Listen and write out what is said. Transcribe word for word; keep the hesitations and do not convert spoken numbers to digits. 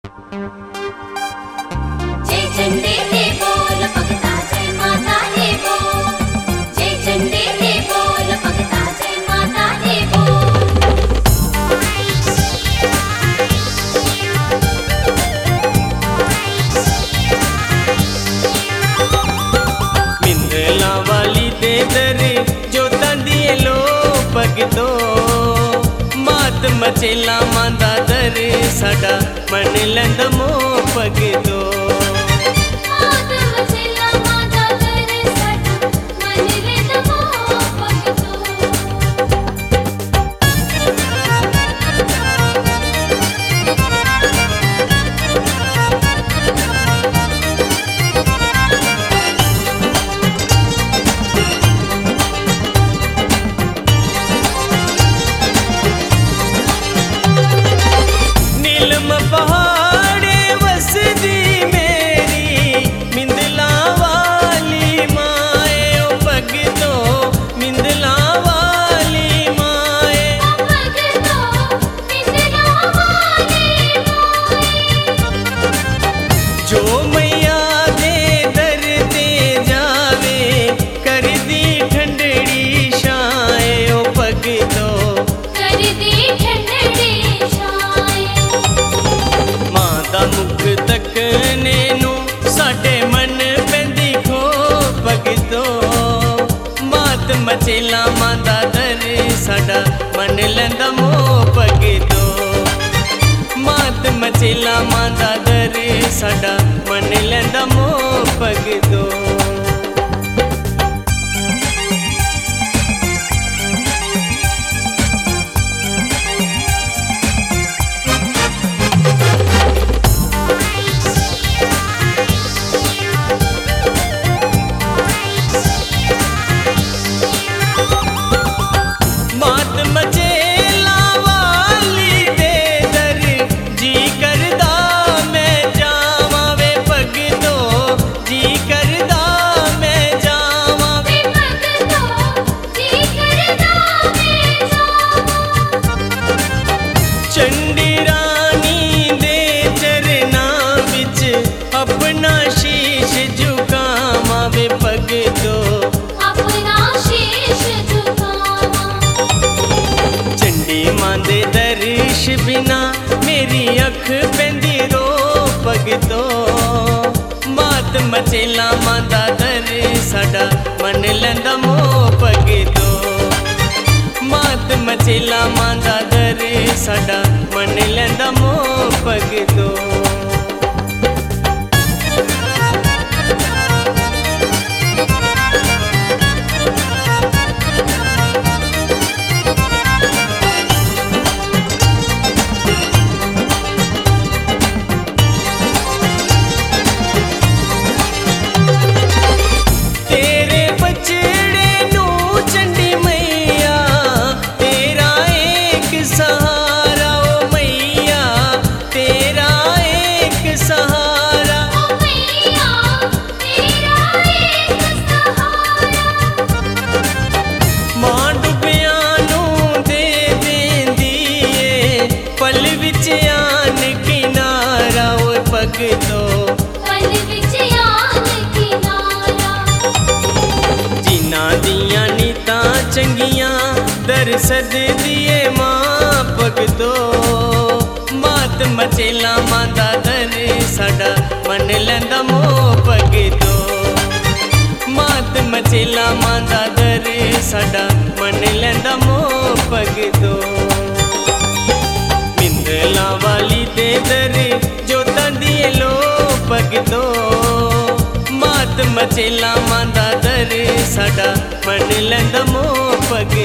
जय चंडी दे बोल भगता जय माता दे बोल। जय चंडी दे बोल भगता जय माता दे बोल। मिंदला वाली दे दर जो तंदिए लो भगतो मात मचेला मांदा दर साडा मन लंद मो भगतो। मात मचेला मांदा दर साडा मन लंद मो भगतो। नीलम पहाड़े वसदी मेरी मिंदला वाली माए ओ भगतो मिंदला वाली माए। भगतो मिंदला वाली माए। जो मैया दे दर ते जावे कर दी ठंडड़ी छाए ओ भगतो कर दी ठंडड़ी छाए। मां दा मुख तकने नू साडे मन पैंदी खो भगतो। मात मचेला मांदा दर साडा मन लैंदा मो भगतो। मात मचेला मांदा दर साडा मन लैंदा मो भगतो। मात मचेला वाली दे दर जी करदा मैं जावां वे भगतो जी करदा मैं जावां वे। भगतो जी करदा मैं जावां। चंडी रानी दे चरना विच अपना शीश झुकावां वे भगतो। अपना शीश झुकावां। चंडी मां दे दर्श बिना मेरी अख पैंदी रो भगतो। मात मचेला मांदा दर साडा मन लैंदा मो भगतो। मात मचेला मांदा दर साडा मन लैंदा मो भगतो। तेरे बचड़े नू चंडी मैया तेरा एक सहारा ओ मैया तेरा एक सहारा। ओ मैया तेरा एक सहारा। मां डुबिया नू दे देंदी ए पल विच आन किनारा ओ भगतो। पल विच आन किनारा। जिन्ना दियां नीतां चंगियां दर सददी ए मां भगतो। मात मचेला मांदा दर साडा मन लैंदा मो भगतो। मात मचेला मांदा दर साडा मन लैंदा मो भगतो। मिंदला वाली दे दर जो तंदिए लो भगतो। मात मचेला मांदा दर साडा मन लैंदा मो भगतो।